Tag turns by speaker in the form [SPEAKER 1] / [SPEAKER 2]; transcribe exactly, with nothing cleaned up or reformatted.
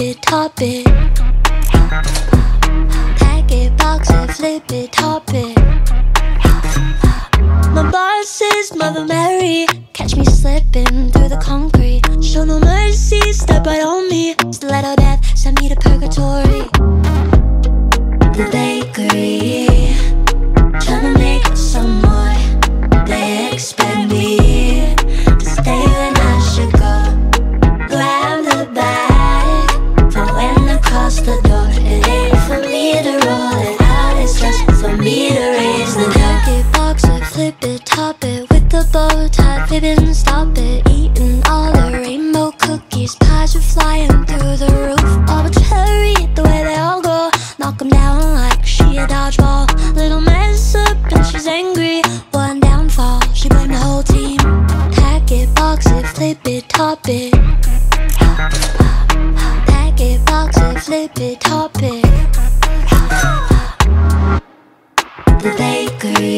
[SPEAKER 1] it, top it. Pack it, box it, flip it, top it. My boss is Mother Mary. Catch me slipping through the concrete. Show no mercy, step right on me. Stiletto death, send me to purgatory. The bakery, tryna make some more. They expect me to stay when I should go. Grab the bag for when I cross the door. It ain't for me to roll it out, it's just for me to raise the pack it, box it, flip it, top it. With the bow tied, fibbing, stop it. Eating all the rainbow cookies. Pies are flying through the roof. Arbitrary, the way they all go. Knock 'em down like she a dodgeball. Little mess up and she's angry. One downfall, she blamed the whole team. Pack it, box it, flip it, top it. Pack it, box it, flip it, top it. The bakery.